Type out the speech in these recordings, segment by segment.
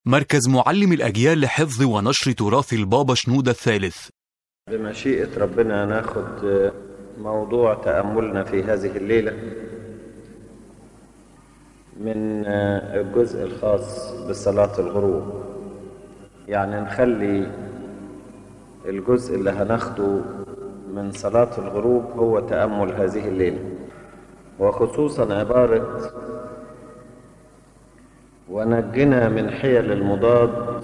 مركز معلم الأجيال لحفظ ونشر تراث البابا شنودة الثالث. بمشيئة ربنا ناخد موضوع تأملنا في هذه الليلة من الجزء الخاص بصلاة الغروب. يعني نخلي الجزء اللي هناخده من صلاة الغروب هو تأمل هذه الليلة، وخصوصا عبارة ونجنا من حيل المضاد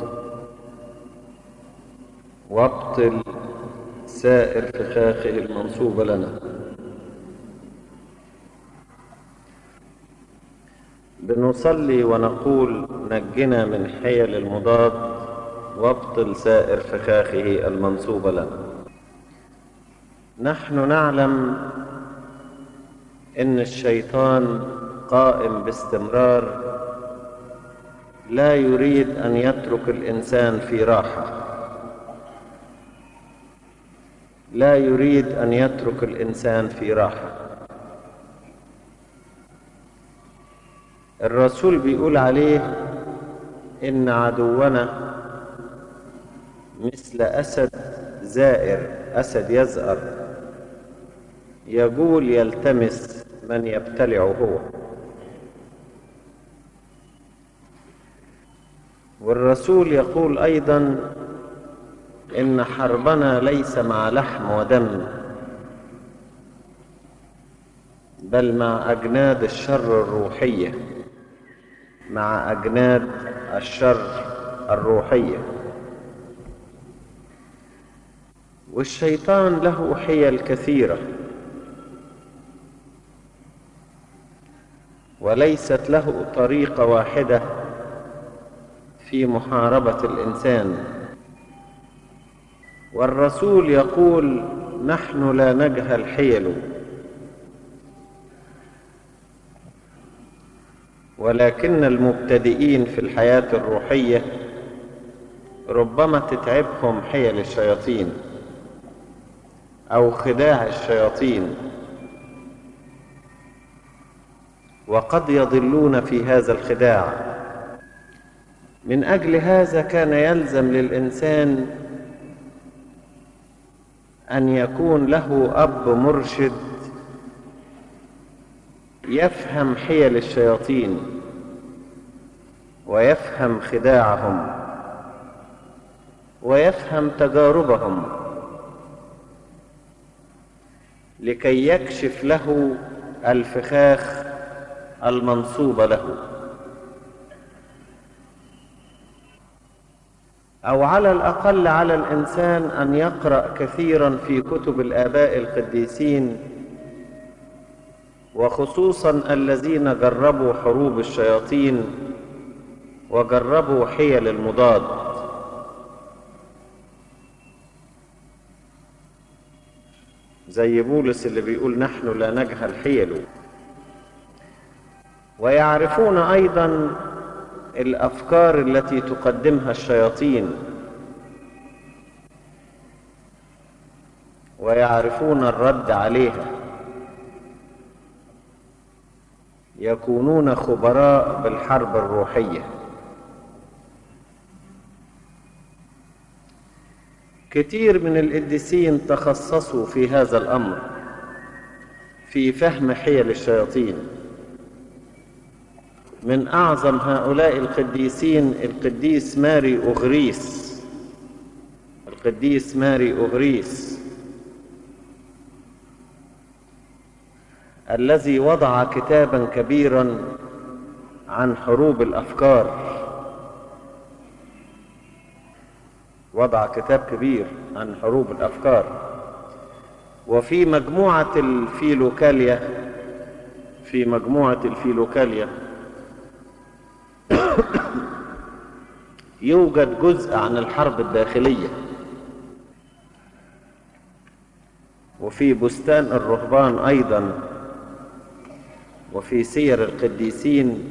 وابطل سائر فخاخه المنصوب لنا. بنصلي ونقول نجنا من حيل المضاد وابطل سائر فخاخه المنصوب لنا. نحن نعلم ان الشيطان قائم باستمرار، لا يريد ان يترك الانسان في راحة، لا يريد ان يترك الانسان في راحة. الرسول بيقول عليه ان عدونا مثل اسد زائر، اسد يزأر يجول يلتمس من يبتلعه هو. والرسول يقول ايضا ان حربنا ليس مع لحم ودم، بل مع اجناد الشر الروحية، مع اجناد الشر الروحية. والشيطان له حيل كثيرة، وليست له طريقة واحدة في محاربة الإنسان. والرسول يقول نحن لا نجهل حيله، ولكن المبتدئين في الحياة الروحية ربما تتعبهم حيل الشياطين أو خداع الشياطين، وقد يضلون في هذا الخداع. من أجل هذا كان يلزم للإنسان أن يكون له أب مرشد يفهم حيل الشياطين ويفهم خداعهم ويفهم تجاربهم، لكي يكشف له الفخاخ المنصوبة له، أو على الأقل على الإنسان أن يقرأ كثيرا في كتب الآباء القديسين، وخصوصا الذين جربوا حروب الشياطين وجربوا حيل المضاد. زي بولس اللي بيقول نحن لا نجهل حيله. ويعرفون أيضا الأفكار التي تقدمها الشياطين، ويعرفون الرد عليها، يكونون خبراء بالحرب الروحية. كثير من القديسين تخصصوا في هذا الأمر، في فهم حيل الشياطين. من أعظم هؤلاء القديسين القديس ماري أغريس، القديس ماري أغريس الذي وضع كتابا كبيرا عن حروب الأفكار. وضع كتاب كبير عن حروب الأفكار. وفي مجموعة الفيلوكاليا، في مجموعة الفيلوكاليا يوجد جزء عن الحرب الداخلية. وفي بستان الرهبان أيضا، وفي سير القديسين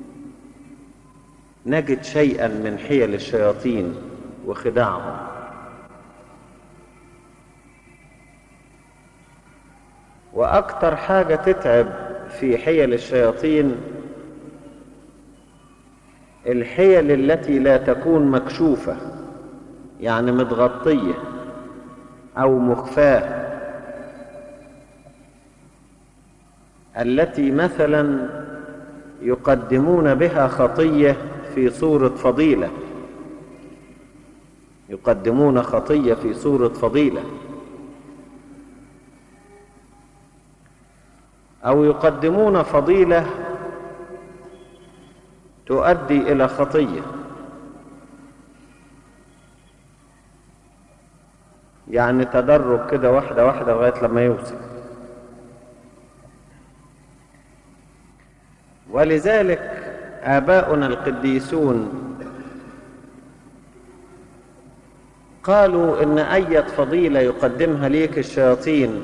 نجد شيئا من حيل الشياطين وخداعهم. وأكتر حاجة تتعب في حيل الشياطين الحيل التي لا تكون مكشوفة، يعني متغطية أو مخفاة، التي مثلا يقدمون بها خطية في صورة فضيلة، يقدمون خطية في صورة فضيلة، أو يقدمون فضيلة تؤدي إلى خطية، يعني تدرج كده واحدة واحدة لغاية لما يوصل. ولذلك آباؤنا القديسون قالوا إن أي فضيلة يقدمها ليك الشياطين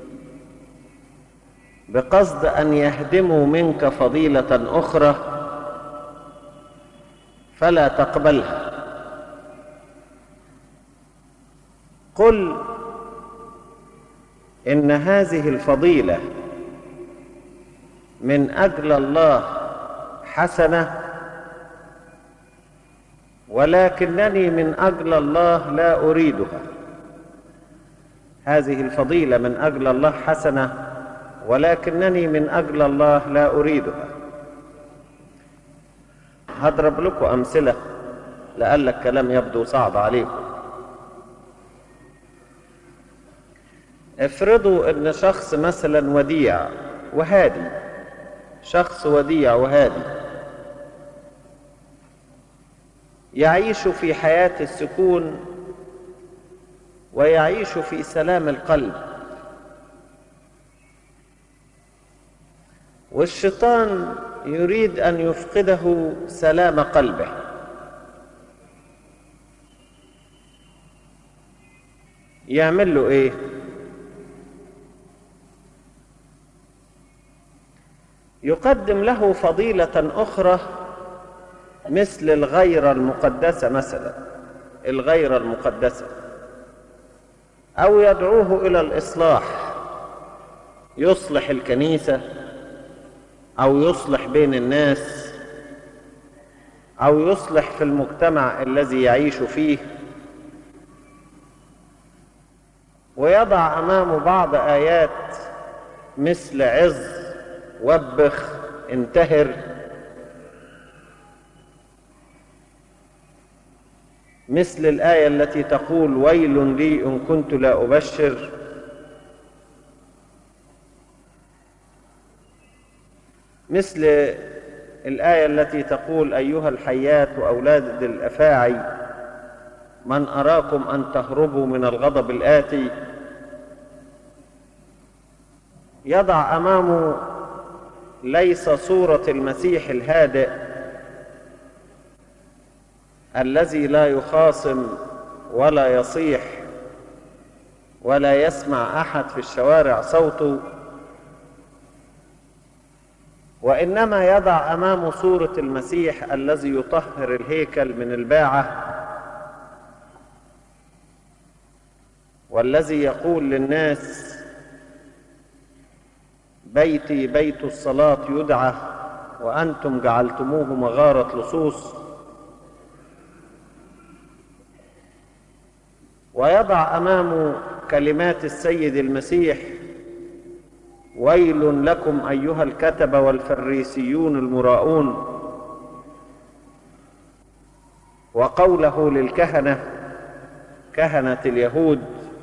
بقصد أن يهدموا منك فضيلة أخرى فلا تقبلها. قل إن هذه الفضيلة من أجل الله حسنة، ولكنني من أجل الله لا أريدها. هذه الفضيلة من أجل الله حسنة، ولكنني من أجل الله لا أريدها. هضرب لكم أمثلة لأن الكلام يبدو صعب عليكم. افرضوا أن شخص مثلا وديع وهادي، شخص وديع وهادي يعيش في حياة السكون ويعيش في سلام القلب، والشيطان يريد أن يفقده سلام قلبه. يعمل له إيه؟ يقدم له فضيلة أخرى مثل الغيرة المقدسة، مثلا الغيرة المقدسة، أو يدعوه إلى الإصلاح، يصلح الكنيسة أو يصلح بين الناس أو يصلح في المجتمع الذي يعيش فيه، ويضع أمامه بعض آيات مثل عظ، وبخ، انتهر، مثل الآية التي تقول ويل لي إن كنت لا أبشر، مثل الآية التي تقول أيها الحيات وأولاد الأفاعي من أراكم أن تهربوا من الغضب الآتي. يضع أمامه ليس صورة المسيح الهادئ الذي لا يخاصم ولا يصيح ولا يسمع أحد في الشوارع صوته، وإنما يضع أمامه صورة المسيح الذي يطهر الهيكل من الباعة، والذي يقول للناس بيتي بيت الصلاة يدعى وأنتم جعلتموه مغارة لصوص. ويضع أمامه كلمات السيد المسيح ويل لكم أيها الكتبة والفريسيون المراؤون، وقوله للكهنة، كهنة اليهود،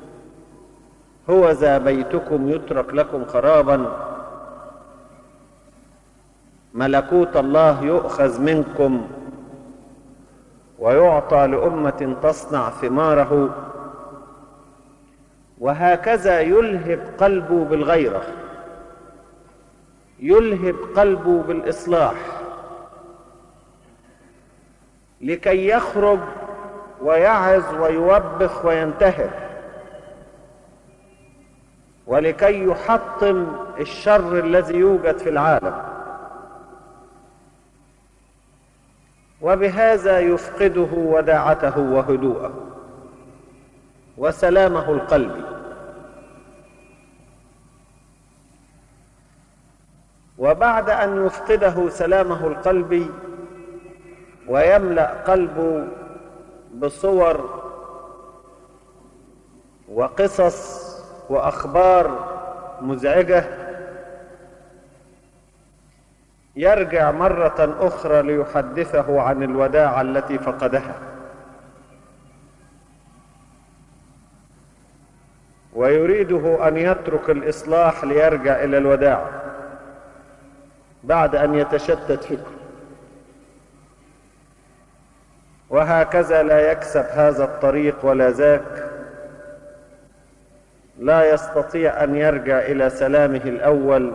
هو ذا بيتكم يترك لكم خرابا، ملكوت الله يؤخذ منكم ويعطى لأمة تصنع ثماره. وهكذا يلهب قلبه بالغيرة، يلهب قلبه بالإصلاح، لكي يخرج ويعظ ويوبخ وينتهر، ولكي يحطم الشر الذي يوجد في العالم، وبهذا يفقده وداعته وهدوءه وسلامه القلبي. وبعد أن يفقده سلامه القلبي ويملأ قلبه بصور وقصص وأخبار مزعجة، يرجع مرة أخرى ليحدثه عن الوداعة التي فقدها، ويريده أن يترك الإصلاح ليرجع إلى الوداعة بعد أن يتشتت فكره. وهكذا لا يكسب هذا الطريق ولا ذاك، لا يستطيع أن يرجع إلى سلامه الأول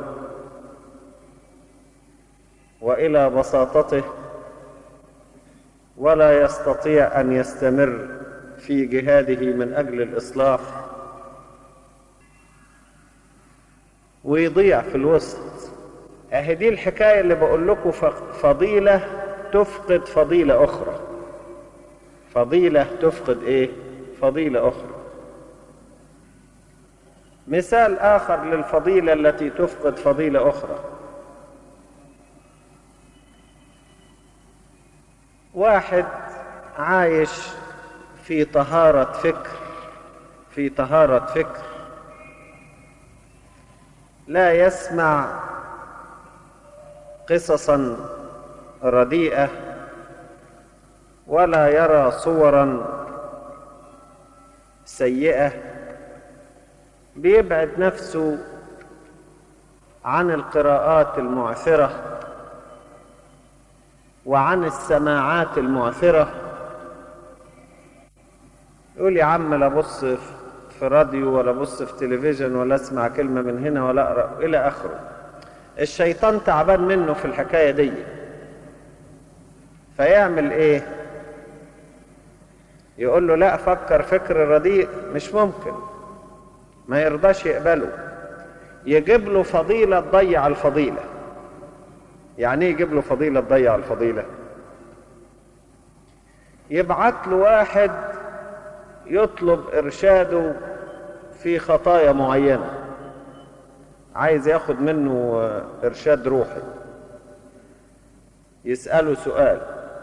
وإلى بساطته، ولا يستطيع أن يستمر في جهاده من أجل الإصلاح، ويضيع في الوسط. دي الحكاية اللي بقول لكم، فضيلة تفقد فضيلة أخرى. فضيلة تفقد إيه؟ فضيلة أخرى. مثال آخر للفضيلة التي تفقد فضيلة أخرى: واحد عايش في طهارة فكر، لا يسمع قصصا رديئة ولا يرى صورا سيئة، بيبعد نفسه عن القراءات المعثرة وعن السماعات المعثرة. يقول: يا عم لا ابص في راديو ولا ابص في تلفزيون ولا اسمع كلمة من هنا ولا اقرأ الى اخره. الشيطان تعبان منه في الحكاية دي، فيعمل ايه؟ يقول له: لا، فكر فكر رديء مش ممكن، ما يرضاش يقبله. يجيب له فضيلة تضيع الفضيلة. يعني ايه يجيب له فضيلة تضيع الفضيلة؟ يبعت له واحد يطلب إرشاده في خطايا معينة، عايز ياخد منه إرشاد روحي، يسأله سؤال،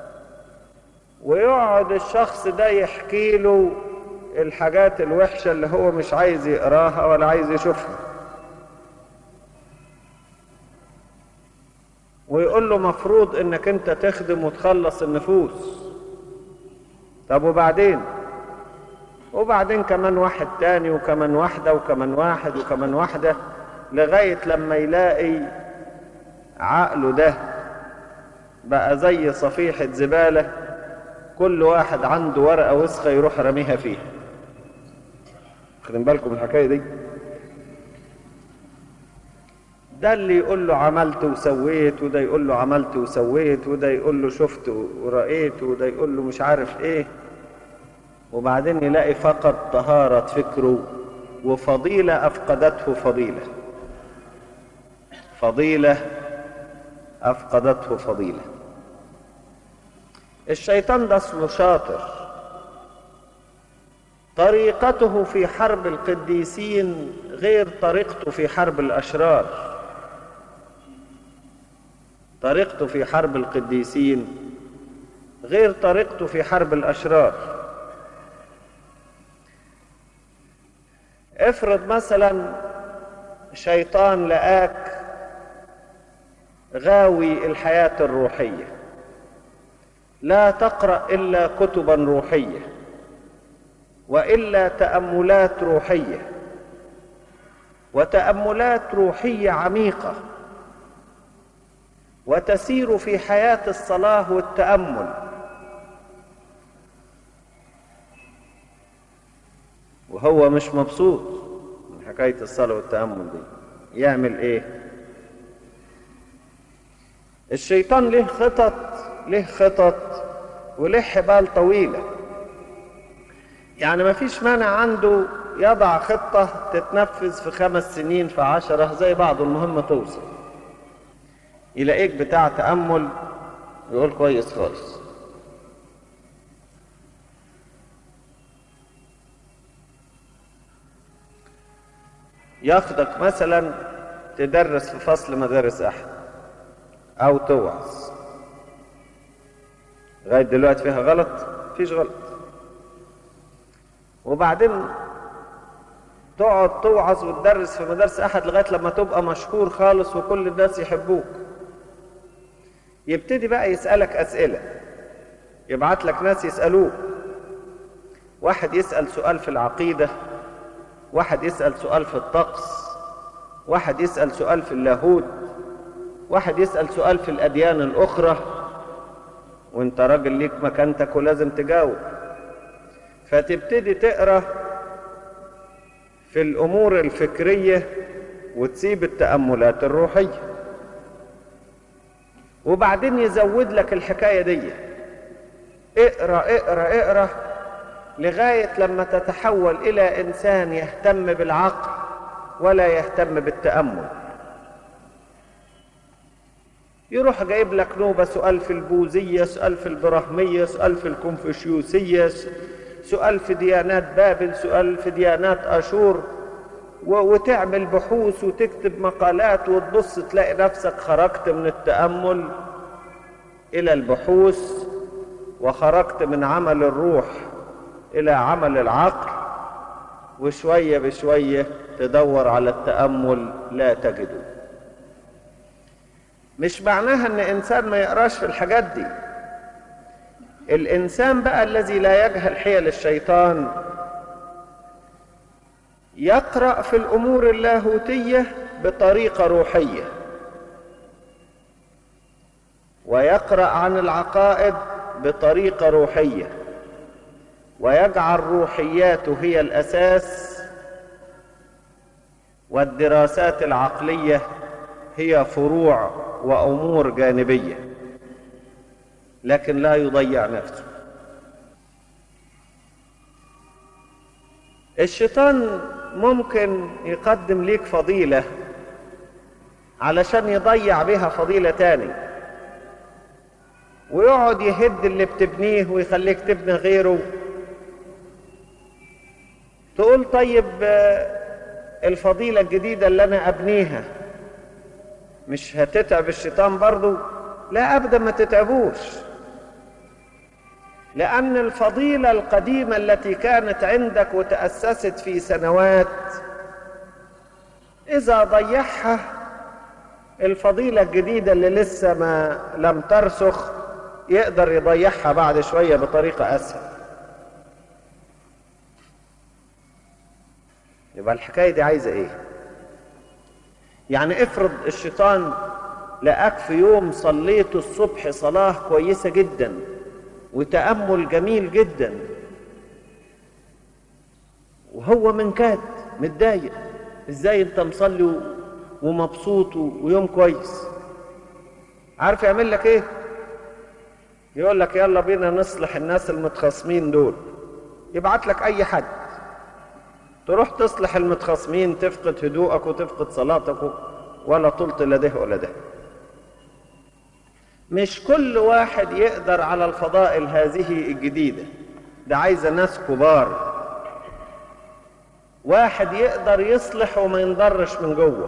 ويقعد الشخص ده يحكي له الحاجات الوحشة اللي هو مش عايز يقراها ولا عايز يشوفها، ويقول له: مفروض انك انت تخدم وتخلص النفوس. طب وبعدين كمان واحد تاني وكمان واحدة وكمان واحد وكمان واحدة، لغاية لما يلاقي عقله ده بقى زي صفيحة زبالة، كل واحد عنده ورقة وسخة يروح رميها فيها. خدين بالكم من الحكاية دي؟ ده اللي يقول له عملت وسويت، وده يقول له عملت وسويت، وده يقول له شفت ورأيت، وده يقول له مش عارف ايه، وبعدين يلاقي فقد طهارة فكره، وفضيلة أفقدته فضيلة أفقدته فضيلة. الشيطان ده اصله شاطر، طريقته في حرب القديسين غير طريقته في حرب الأشرار. طريقته في حرب القديسين غير طريقته في حرب الأشرار. افرض مثلا شيطان لقاك غاوي الحياة الروحية، لا تقرأ إلا كتبا روحية وإلا تأملات روحية، وتأملات روحية عميقة، وتسير في حياة الصلاة والتأمل، وهو مش مبسوط من حكاية الصلاة والتأمل دي، يعمل ايه؟ الشيطان له خطط وله حبال طويلة. يعني ما فيش مانع عنده يضع خطة تتنفذ في 5 سنين في 10 زي بعض، المهم توصل. يلاقيك بتاع تأمل يقول كويس خالص، ياخدك مثلا تدرس في فصل مدارس أحد أو توعظ، لغاية دلوقتي فيها غلط؟ مفيش غلط. وبعدين تقعد توعظ وتدرس في مدارس أحد لغاية لما تبقى مشهور خالص وكل الناس يحبوك. يبتدي بقى يسألك أسئلة، يبعت لك ناس يسألوك. واحد يسأل سؤال في العقيدة، واحد يسأل سؤال في الطقس، واحد يسأل سؤال في اللاهوت، واحد يسأل سؤال في الأديان الأخرى، وانت راجل ليك مكانتك ولازم تجاوب. فتبتدي تقرأ في الأمور الفكرية وتسيب التأملات الروحية. وبعدين يزود لك الحكاية دي، اقرأ اقرأ اقرأ لغاية لما تتحول إلى إنسان يهتم بالعقل ولا يهتم بالتأمل. يروح جايب لك نوبة سؤال في البوذية، سؤال في البراهمية، سؤال في الكونفوشيوسية، سؤال في ديانات بابل، سؤال في ديانات أشور، وتعمل بحوث وتكتب مقالات، وتبص تلاقي نفسك خرجت من التأمل إلى البحوث، وخرجت من عمل الروح إلى عمل العقل، وشوية بشوية تدور على التأمل لا تجده. مش معناها ان انسان ما يقراش في الحاجات دي. الانسان بقى الذي لا يجهل حيل الشيطان يقرأ في الامور اللاهوتية بطريقة روحية، ويقرأ عن العقائد بطريقة روحية، ويجعل روحياته هي الاساس، والدراسات العقلية هي فروع وأمور جانبية، لكن لا يضيع نفسه. الشيطان ممكن يقدم ليك فضيلة علشان يضيع بها فضيلة تاني، ويقعد يهد اللي بتبنيه ويخليك تبني غيره. تقول طيب الفضيلة الجديدة اللي أنا أبنيها مش هتتعب الشيطان برضو؟ لا أبدا، ما تتعبوش، لأن الفضيلة القديمة التي كانت عندك وتأسست في سنوات إذا ضيعها الفضيلة الجديدة اللي لسه ما لم ترسخ يقدر يضيعها بعد شوية بطريقة أسهل. يبقى الحكاية دي عايزة إيه؟ يعني افرض الشيطان لقاك في يوم صليت الصبح صلاة كويسة جدا وتأمل جميل جدا، وهو منكاد متضايق، ازاي انت مصلي ومبسوط ويوم كويس؟ عارف يعمل لك ايه؟ يقول لك يلا بينا نصلح الناس المتخاصمين دول. يبعت لك اي حد تروح تصلح المتخاصمين، تفقد هدوءك وتفقد صلاتك ولا طلت لا ده ولا ده. مش كل واحد يقدر على الفضائل هذه الجديدة، ده عايزة ناس كبار. واحد يقدر يصلح وما ينضرش من جوه،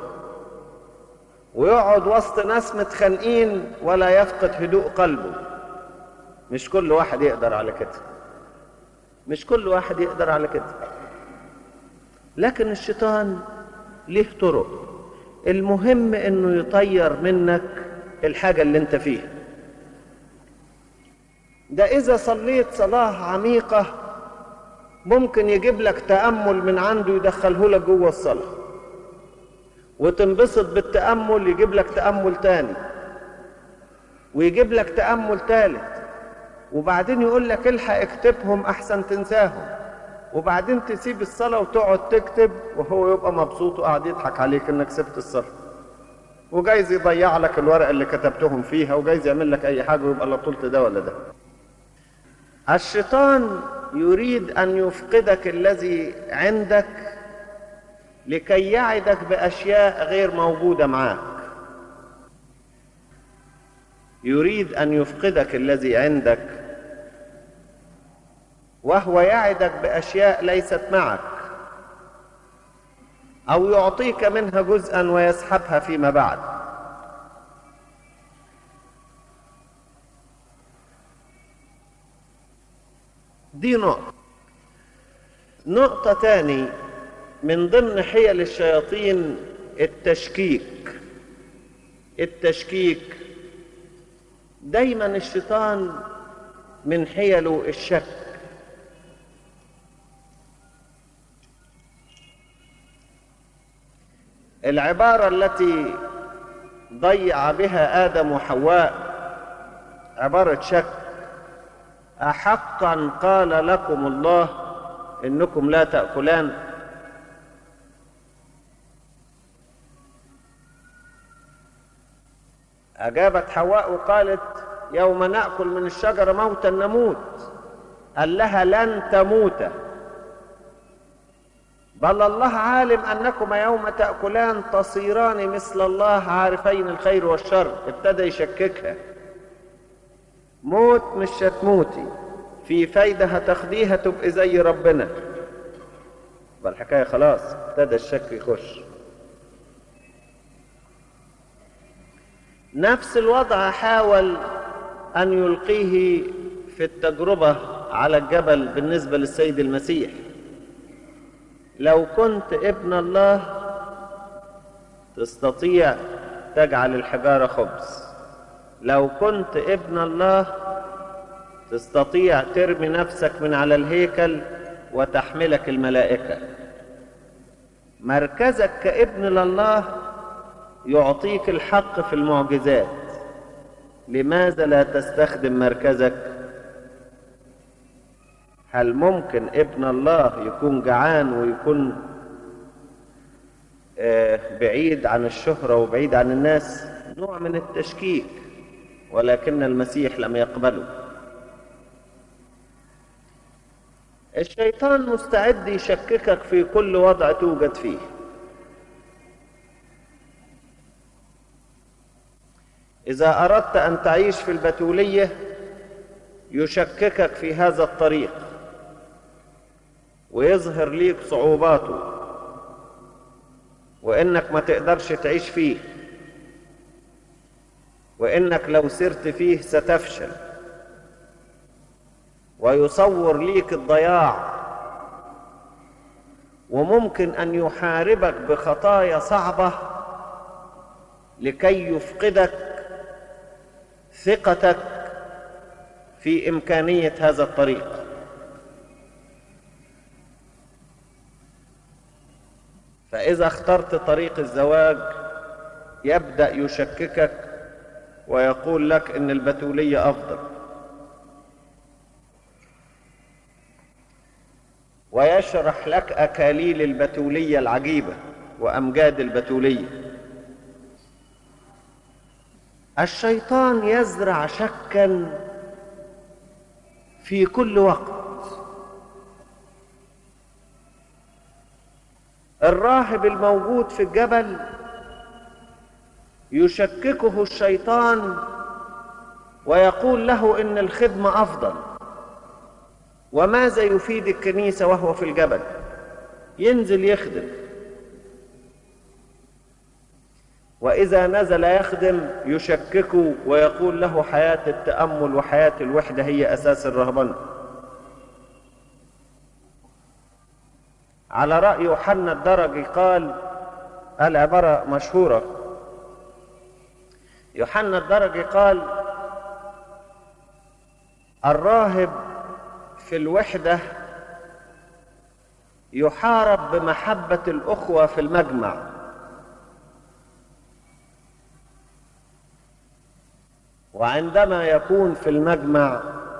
ويقعد وسط ناس متخانقين ولا يفقد هدوء قلبه. مش كل واحد يقدر على كده، مش كل واحد يقدر على كده. لكن الشيطان له طرق، المهم انه يطير منك الحاجة اللي انت فيها. ده اذا صليت صلاة عميقة ممكن يجيب لك تأمل من عنده يدخله لك جوه الصلاة، وتنبسط بالتأمل يجيب لك تأمل تاني، ويجيب لك تأمل تالت، وبعدين يقول لك الحق اكتبهم احسن تنساهم، وبعدين تسيب الصلاة وتقعد تكتب وهو يبقى مبسوط وقاعد يضحك عليك انك سبت الصلاة، وجايز يضيع لك الورقة اللي كتبتهم فيها، وجايز يعمل لك اي حاجة ويبقى لا طولت ده ولا ده. الشيطان يريد ان يفقدك الذي عندك لكي يعدك باشياء غير موجودة معاك. يريد ان يفقدك الذي عندك وهو يعدك باشياء ليست معك، او يعطيك منها جزءا ويسحبها فيما بعد. دي نقطة تاني من ضمن حيل الشياطين التشكيك. دايما الشيطان من حيله الشك. العبارة التي ضيع بها آدم وحواء عبارة شك: أحقا قال لكم الله إنكم لا تأكلان؟ أجابت حواء وقالت: يوم نأكل من الشجرة موتا نموت. قال لها: لن تموت، بل الله عالم أنكم يوم تأكلان تصيران مثل الله عارفين الخير والشر. ابتدى يشككها: موت مش هتموتي، في فايدة هتاخديها تبقي زي ربنا. والحكاية خلاص ابتدى الشك يخش. نفس الوضع حاول أن يلقيه في التجربة على الجبل بالنسبة للسيد المسيح: لو كنت ابن الله تستطيع تجعل الحجارة خبز، لو كنت ابن الله تستطيع ترمي نفسك من على الهيكل وتحملك الملائكة. مركزك كابن لله يعطيك الحق في المعجزات، لماذا لا تستخدم مركزك؟ هل ممكن ابن الله يكون جعان ويكون بعيد عن الشهرة وبعيد عن الناس؟ نوع من التشكيك، ولكن المسيح لم يقبله. الشيطان مستعد يشككك في كل وضع توجد فيه. إذا أردت أن تعيش في البتولية يشككك في هذا الطريق ويظهر ليك صعوباته وإنك ما تقدرش تعيش فيه، وإنك لو سرت فيه ستفشل، ويصور ليك الضياع، وممكن أن يحاربك بخطايا صعبة لكي يفقدك ثقتك في إمكانية هذا الطريق. فإذا اخترت طريق الزواج يبدأ يشككك ويقول لك إن البتولية أفضل، ويشرح لك أكاليل البتولية العجيبة وأمجاد البتولية. الشيطان يزرع شكا في كل وقت. الراهب الموجود في الجبل يشككه الشيطان ويقول له إن الخدمة أفضل. وماذا يفيد الكنيسة وهو في الجبل؟ ينزل يخدم، وإذا نزل يخدم يشككه ويقول له حياة التأمل وحياة الوحدة هي أساس الرهبنة. على رأي يوحنا الدرجي قال العبارة مشهورة. يوحنا الدرجي قال: الراهب في الوحدة يحارب بمحبة الأخوة في المجمع، وعندما يكون في المجمع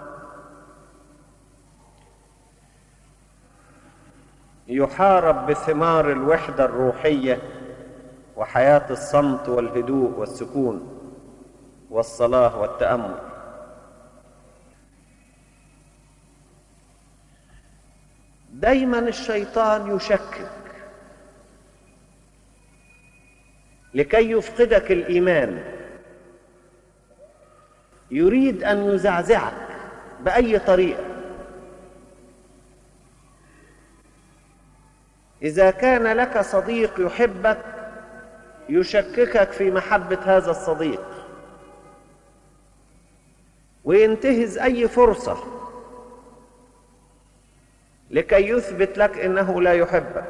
يحارب بثمار الوحدة الروحية وحياة الصمت والهدوء والسكون والصلاة والتأمل. دايما الشيطان يشكك لكي يفقدك الإيمان، يريد أن يزعزعك بأي طريقة. إذا كان لك صديق يحبك يشككك في محبة هذا الصديق، وينتهز أي فرصة لكي يثبت لك إنه لا يحبك.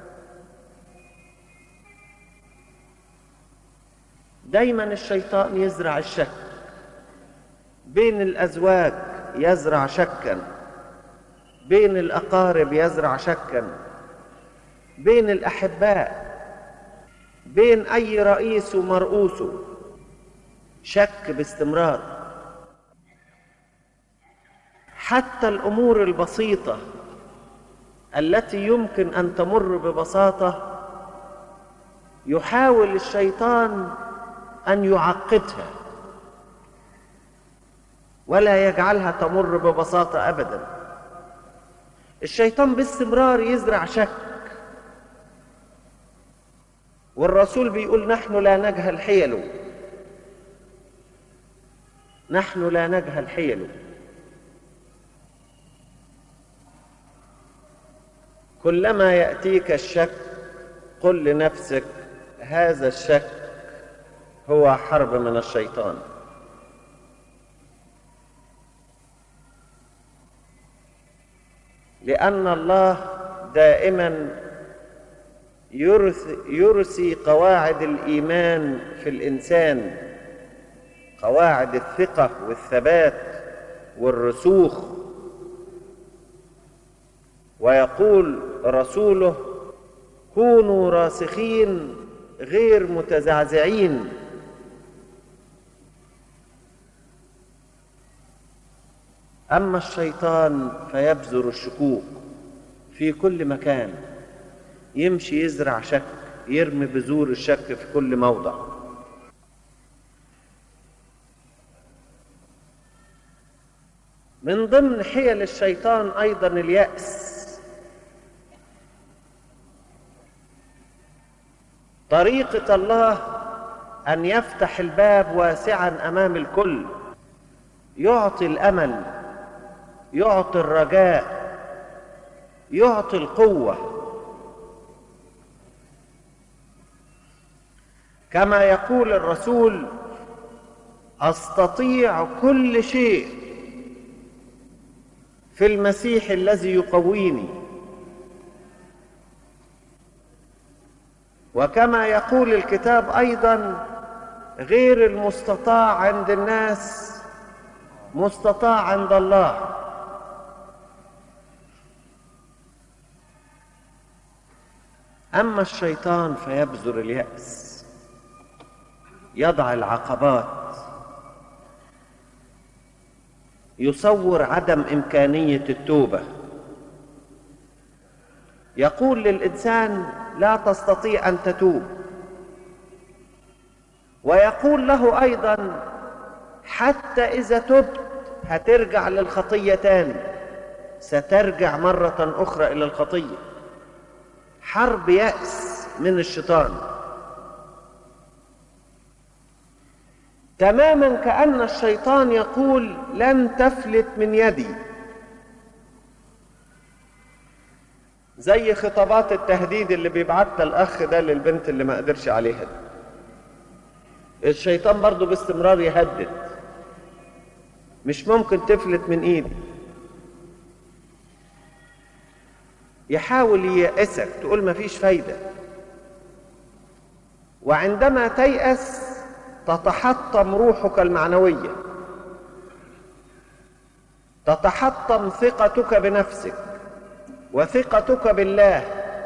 دايما الشيطان يزرع الشك بين الأزواج، يزرع شكا بين الأقارب، يزرع شكا بين الأحباء، بين أي رئيس ومرؤوسه، شك باستمرار. حتى الأمور البسيطة التي يمكن أن تمر ببساطة يحاول الشيطان أن يعقدها ولا يجعلها تمر ببساطة أبدا. الشيطان باستمرار يزرع شك، والرسول بيقول نحن لا نجهل حيله، نحن لا نجهل حيله. كلما يأتيك الشك قل لنفسك هذا الشك هو حرب من الشيطان. لأن الله دائما يرسي قواعد الإيمان في الإنسان، قواعد الثقة والثبات والرسوخ، ويقول رسوله كونوا راسخين غير متزعزعين. أما الشيطان فيبذر الشكوك في كل مكان، يمشي يزرع شك، يرمي بذور الشك في كل موضع. من ضمن حيل الشيطان أيضا اليأس. طريقة الله أن يفتح الباب واسعا أمام الكل، يعطي الأمل، يعطي الرجاء، يعطي القوة. كما يقول الرسول أستطيع كل شيء في المسيح الذي يقويني. وكما يقول الكتاب أيضا غير المستطاع عند الناس مستطاع عند الله. أما الشيطان فيبذر اليأس، يضع العقبات، يصور عدم إمكانية التوبة، يقول للإنسان لا تستطيع أن تتوب، ويقول له أيضا حتى إذا تبت هترجع للخطية تاني، سترجع مرة أخرى إلى الخطية. حرب يأس من الشيطان، تماما كأن الشيطان يقول لن تفلت من يدي. زي خطابات التهديد اللي بيبعتها الأخ ده للبنت اللي ما قدرش عليها دي. الشيطان برضو باستمرار يهدد، مش ممكن تفلت من ايدي، يحاول ييأسك، تقول ما فيش فايدة. وعندما تيأس تتحطم روحك المعنوية، تتحطم ثقتك بنفسك وثقتك بالله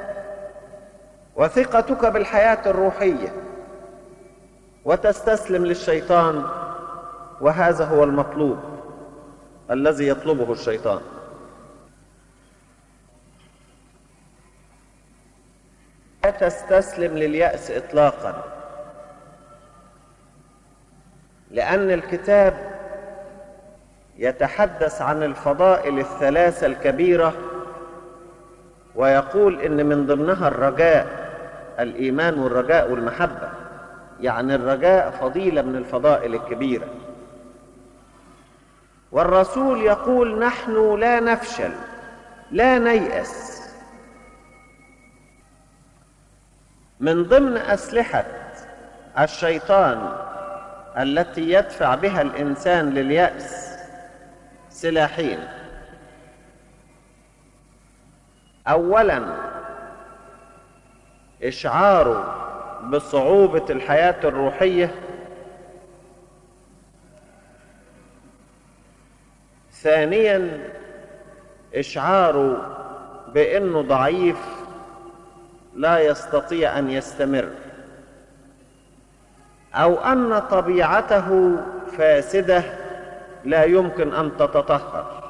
وثقتك بالحياة الروحية، وتستسلم للشيطان. وهذا هو المطلوب الذي يطلبه الشيطان. لا تستسلم لليأس إطلاقا، لأن الكتاب يتحدث عن الفضائل الثلاثة الكبيرة، ويقول إن من ضمنها الرجاء، الإيمان والرجاء والمحبة. يعني الرجاء فضيلة من الفضائل الكبيرة. والرسول يقول نحن لا نفشل، لا نيأس. من ضمن أسلحة الشيطان التي يدفع بها الإنسان لليأس سلاحين. أولا إشعاره بصعوبة الحياة الروحية، ثانيا إشعاره بأنه ضعيف لا يستطيع أن يستمر، أو أن طبيعته فاسدة لا يمكن أن تتطهر.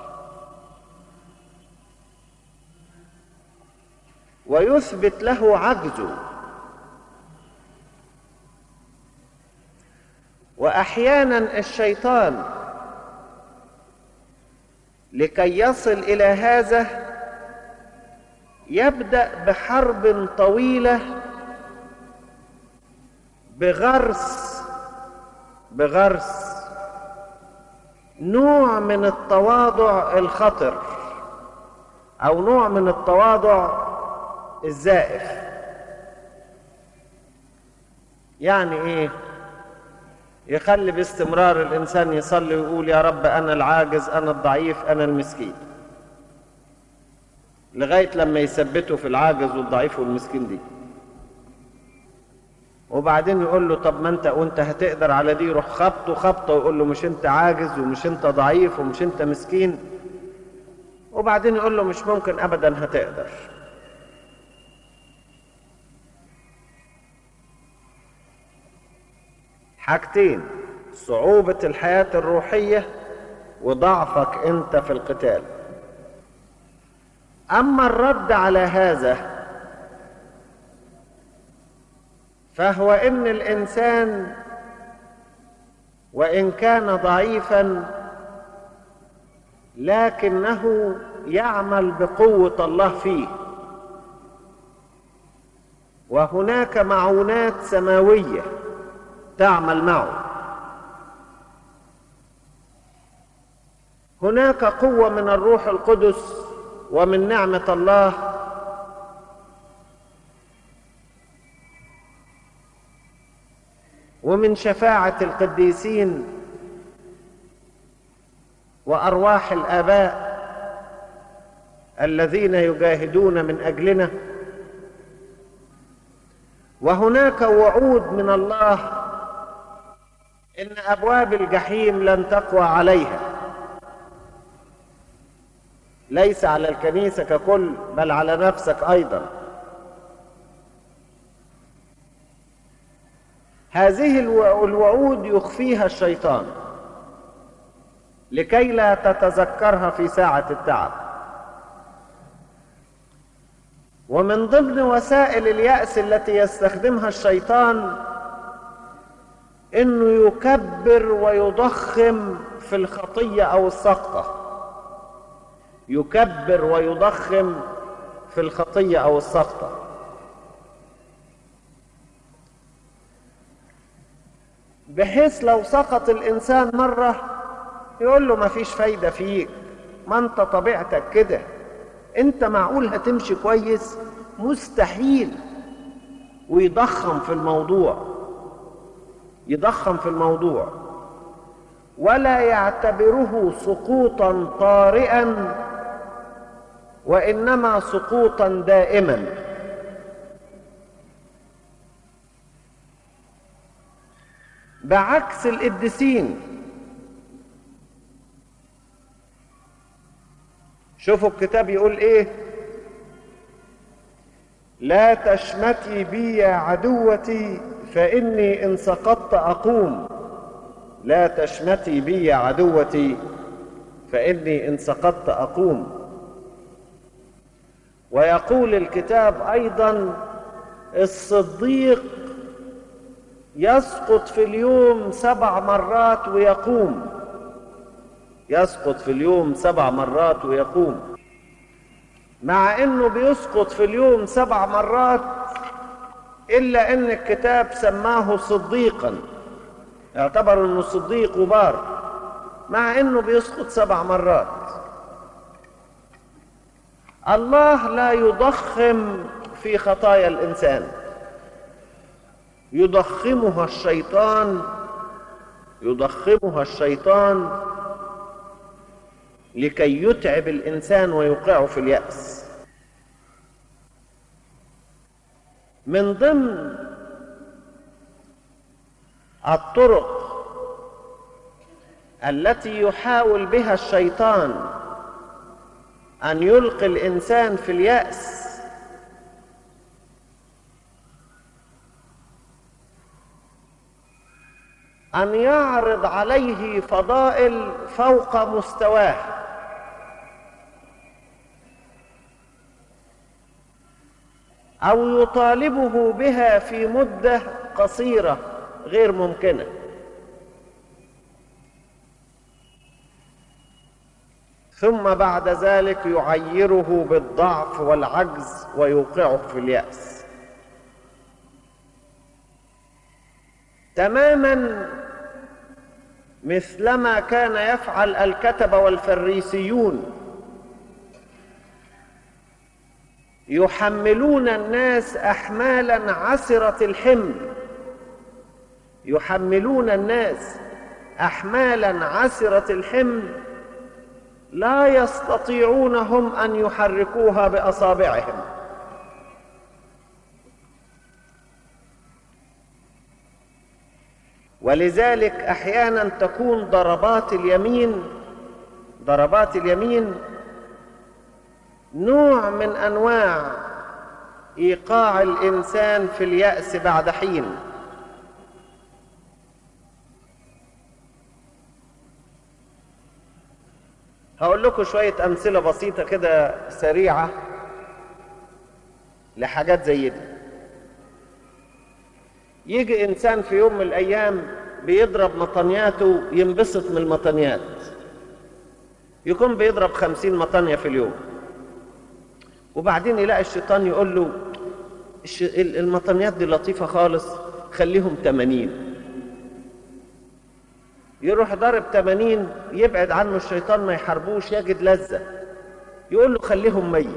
ويثبت له عجزه. وأحيانا الشيطان لكي يصل إلى هذا يبدأ بحرب طويلة بغرس نوع من التواضع الخطر، أو نوع من التواضع الزائف. يعني إيه؟ يخلي باستمرار الإنسان يصلي ويقول يا رب أنا العاجز، أنا الضعيف، أنا المسكين، لغاية لما يثبته في العاجز والضعيف والمسكين دي. وبعدين يقول له طب ما وانت هتقدر على دي، روح خبطه ويقول له مش انت عاجز ومش انت ضعيف ومش انت مسكين. وبعدين يقول له مش ممكن أبدا هتقدر. حاجتين: صعوبة الحياة الروحية وضعفك انت في القتال. أما الرد على هذا فهو إن الإنسان وإن كان ضعيفا لكنه يعمل بقوة الله فيه، وهناك معونات سماوية تعمل معه. هناك قوة من الروح القدس ومن نعمة الله ومن شفاعة القديسين وأرواح الآباء الذين يجاهدون من أجلنا. وهناك وعود من الله إن أبواب الجحيم لن تقوى عليها، ليس على الكنيسة ككل بل على نفسك أيضا. هذه الوعود يخفيها الشيطان لكي لا تتذكرها في ساعة التعب. ومن ضمن وسائل اليأس التي يستخدمها الشيطان إنه يكبر ويضخم في الخطية أو السقطة، يكبر ويضخم في الخطية أو السقطة. بحيث لو سقط الإنسان مرة يقول له ما فيش فايدة فيك، ما أنت طبيعتك كده، أنت معقول هتمشي كويس؟ مستحيل. ويضخم في الموضوع، يضخم في الموضوع، ولا يعتبره سقوطا طارئا وإنما سقوطا دائما. بعكس القديسين. شوفوا الكتاب يقول ايه: لا تشمتي بي يا عدوتي فإني إن سقطت أقوم. لا تشمتي بي يا عدوتي فإني إن سقطت أقوم. ويقول الكتاب أيضا: الصديق يسقط في اليوم 7 مرات ويقوم. يسقط في اليوم 7 مرات ويقوم. مع انه بيسقط في اليوم 7 مرات الا ان الكتاب سماه صديقا، اعتبر انه صديق وبار مع انه بيسقط 7 مرات. الله لا يضخم في خطايا الانسان، يضخمها الشيطان لكي يتعب الإنسان ويوقعه في اليأس. من ضمن الطرق التي يحاول بها الشيطان أن يلقي الإنسان في اليأس أن يعرض عليه فضائل فوق مستواه، أو يطالبه بها في مدة قصيرة غير ممكنة، ثم بعد ذلك يعيره بالضعف والعجز ويوقعه في اليأس. تماما مثلما كان يفعل الكتبة والفريسيون، يحملون الناس أحمالا عسرة الحمل، يحملون الناس أحمالا عسرة الحمل لا يستطيعون هم أن يحركوها بأصابعهم. ولذلك أحيانا تكون ضربات اليمين نوع من أنواع إيقاع الإنسان في اليأس بعد حين. هقول لكم شوية أمثلة بسيطة كده سريعة لحاجات زي دي. يجي إنسان في يوم من الأيام بيضرب مطنياته، ينبسط من المطنيات، يكون بيضرب 50 مطنية في اليوم، وبعدين يلاقي الشيطان يقول له المطنيات دي لطيفة خالص، خليهم 80. يروح ضارب 80، يبعد عنه الشيطان ما يحاربوش، يجد لذة، يقول له خليهم 100،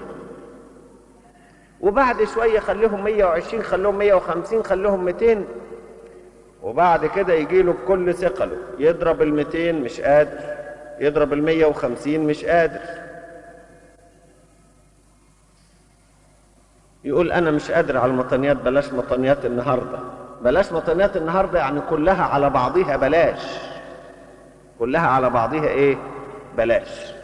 وبعد شوية خليهم 120، خليهم 150، خليهم 200، وبعد كده يجي له بكل ثقله يضرب 200 مش قادر، يضرب 150 مش قادر، يقول أنا مش قادر على المطنيات، بلاش مطنيات النهاردة. بلاش مطنيات النهاردة يعني كلها على بعضها بلاش، كلها على بعضها إيه؟ بلاش.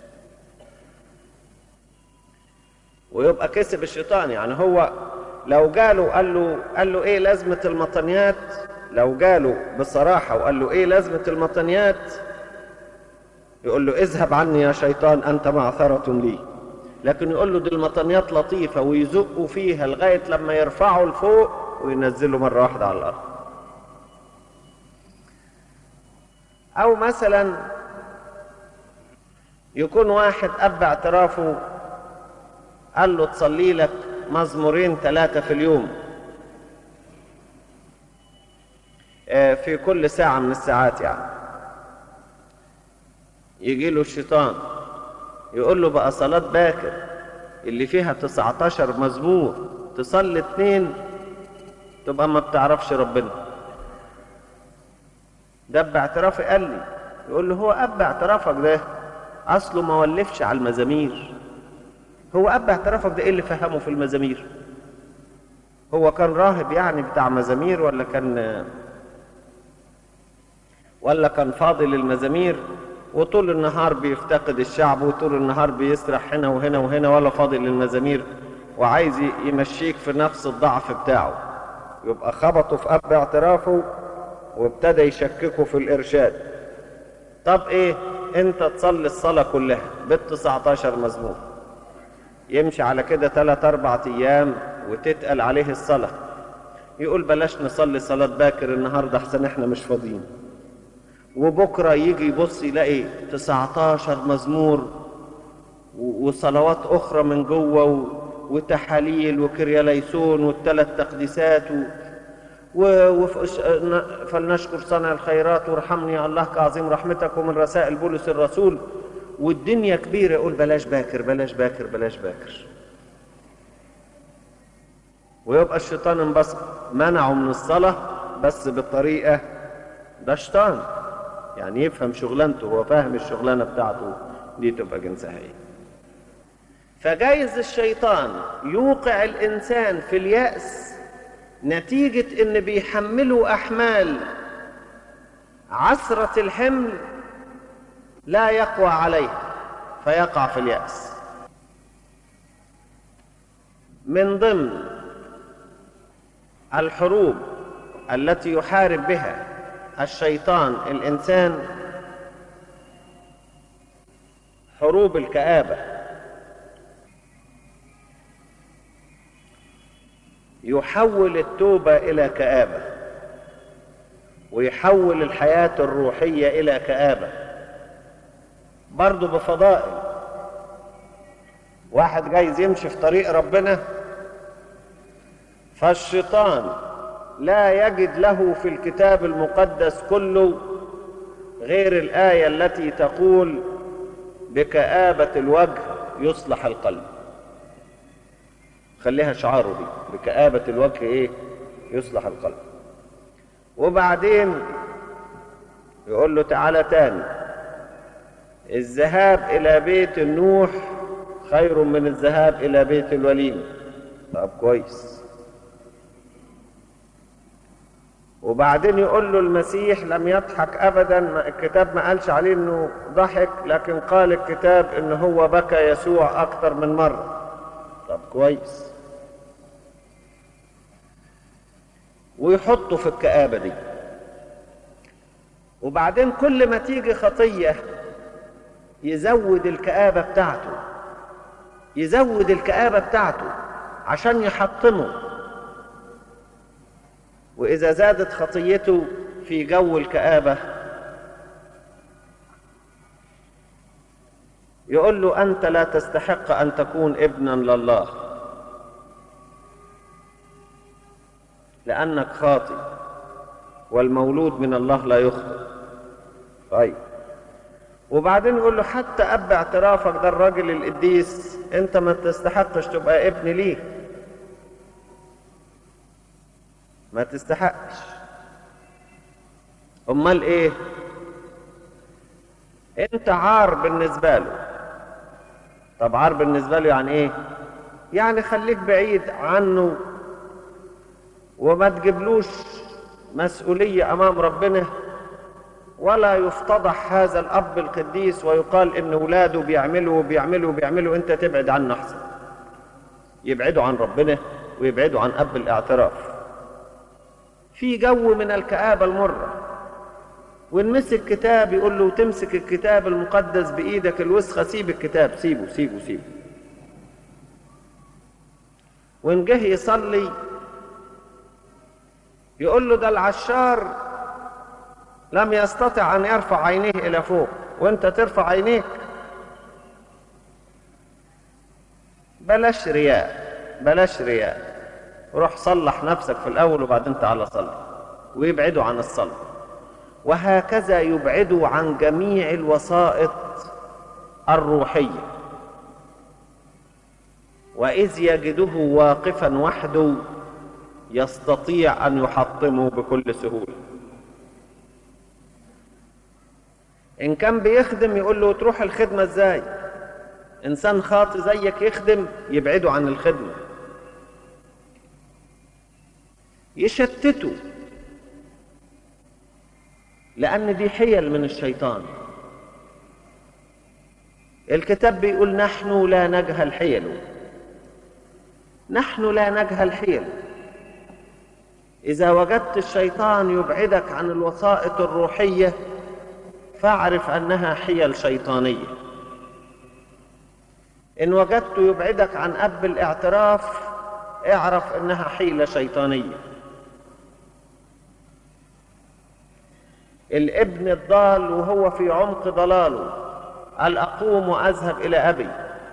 ويبقى كسب الشيطان. يعني هو لو جاله قال له إيه لازمة المطنيات، لو جاله بصراحة وقال له إيه لازمة المطنيات، يقول له اذهب عني يا شيطان أنت معثرة لي. لكن يقول له دي المطنيات لطيفة، ويزقوا فيها لغاية لما يرفعوا لفوق وينزلوا مرة واحدة على الأرض. أو مثلا يكون واحد أب اعترافه قال له تصلي لك مزمورين 3 في اليوم، في كل ساعة من الساعات يعني. يجي له الشيطان يقول له بقى صلاة باكر اللي فيها 19 مزمور تصلي 2 تبقى ما بتعرفش ربنا. ده اب اعترافي قال لي، يقول له هو اب اعترافك ده اصله ما ولفش على المزامير. هو اب اعترافك ده ايه اللي فهمه في المزامير؟ هو كان راهب يعني بتاع مزامير، ولا كان فاضل المزامير وطول النهار بيفتقد الشعب وطول النهار بيسرح هنا وهنا وهنا ولا فاضل المزامير، وعايز يمشيك في نفس الضعف بتاعه. يبقى خبطه في اب اعترافه وابتدى يشككه في الارشاد. طب ايه انت تصلي الصلاة كلها بال19 مزمور، يمشي على كده 3-4 ايام وتتقل عليه الصلاة، يقول بلاش نصلي صلاة باكر النهاردة احسن احنا مش فاضيين. وبكرة يجي يبص يلاقي 19 مزمور وصلوات اخرى من جوه وتحاليل وكرياليسون وال3 تقديسات فلنشكر صانع الخيرات وارحمني يا الله كعظيم رحمتك ومن رسائل بولس الرسول، والدنيا كبيرة، يقول بلاش باكر بلاش باكر بلاش باكر. ويبقى الشيطان انبسط، منعه من الصلاة بس بالطريقة، ده شيطان يعني يفهم شغلانته، هو فاهم الشغلانة بتاعته دي تبقى جنسها ايه. فجايز الشيطان يوقع الإنسان في اليأس نتيجة ان بيحملوا احمال عسرة الحمل لا يقوى عليها فيقع في اليأس. من ضمن الحروب التي يحارب بها الشيطان الإنسان حروب الكآبة. يحول التوبة إلى كآبة، ويحول الحياة الروحية إلى كآبة، برضو بفضائل. واحد جايز يمشي في طريق ربنا، فالشيطان لا يجد له في الكتاب المقدس كله غير الآية التي تقول بكآبة الوجه يصلح القلب. خليها شعاره دي، بكآبة الوجه ايه؟ يصلح القلب. وبعدين يقول له تعالى تاني، الذهاب إلى بيت النوح خير من الذهاب إلى بيت الوليمة. طب كويس. وبعدين يقول له المسيح لم يضحك أبدا، الكتاب ما قالش عليه أنه ضحك، لكن قال الكتاب أنه هو بكى يسوع أكثر من مرة. طب كويس. ويحطه في الكآبة دي. وبعدين كل ما تيجي خطية يزود الكآبة بتاعته، يزود الكآبة بتاعته عشان يحطمه. وإذا زادت خطيته في جو الكآبة يقول له أنت لا تستحق أن تكون ابنا لله لأنك خاطئ، والمولود من الله لا يخطئ. طيب. وبعدين يقول له حتى أب اعترافك ده الراجل القديس أنت ما تستحقش تبقى ابن ليه، ما تستحقش. امال ايه؟ انت عار بالنسبه له. طب عار بالنسبه له يعني ايه؟ يعني خليك بعيد عنه وما تجيبلوش مسؤوليه امام ربنا، ولا يفتضح هذا الاب القديس ويقال ان اولاده بيعملوا انت تبعد عنه احسن. يبعدوا عن ربنا ويبعدوا عن اب الاعتراف. في جو من الكآبة المرة. ونمسك كتاب يقول له تمسك الكتاب المقدس بإيدك الوسخة، سيب الكتاب، سيبه سيبه سيبه. وإن جه يصلي يقول له ده العشار لم يستطع أن يرفع عينيه إلى فوق وأنت ترفع عينيك. بلاش رياء، بلاش رياء. روح صلح نفسك في الأول وبعدين تعالى صلي. ويبعدوا عن الصلاة. وهكذا يبعدوا عن جميع الوسائط الروحية. وإذ يجده واقفا وحده يستطيع أن يحطمه بكل سهولة. إن كان بيخدم يقول له تروح الخدمة إزاي؟ إنسان خاطئ زيك يخدم، يبعدوا عن الخدمة، يشتتوا، لأن دي حيل من الشيطان. الكتاب بيقول نحن لا نجهل حيله، نحن لا نجهل حيله. إذا وجدت الشيطان يبعدك عن الوسائط الروحية فاعرف أنها حيل شيطانية. إن وجدت يبعدك عن أب الاعتراف اعرف أنها حيلة شيطانية. الابن الضال وهو في عمق ضلاله قال أقوم وأذهب إلى أبي،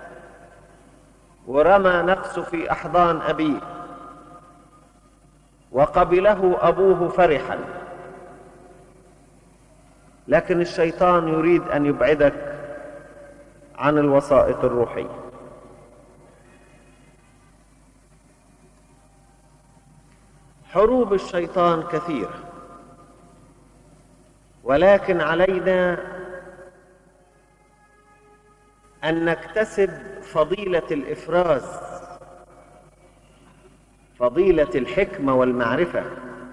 ورمى نفسه في أحضان أبيه وقبله أبوه فرحا. لكن الشيطان يريد أن يبعدك عن الوسائط الروحية. حروب الشيطان كثيرة، ولكن علينا أن نكتسب فضيلة الإفراز فضيلة الحكمة والمعرفة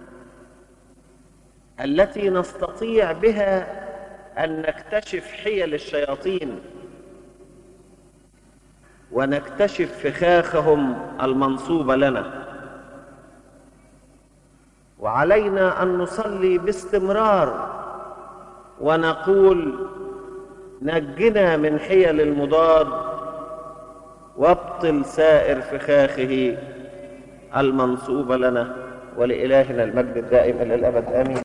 التي نستطيع بها أن نكتشف حيل الشياطين ونكتشف فخاخهم المنصوبة لنا. وعلينا أن نصلي باستمرار ونقول: نجنا من حيل المضاد وابطل سائر فخاخه المنصوبة لنا. ولإلهنا المجد الدائم إلى الأبد آمين.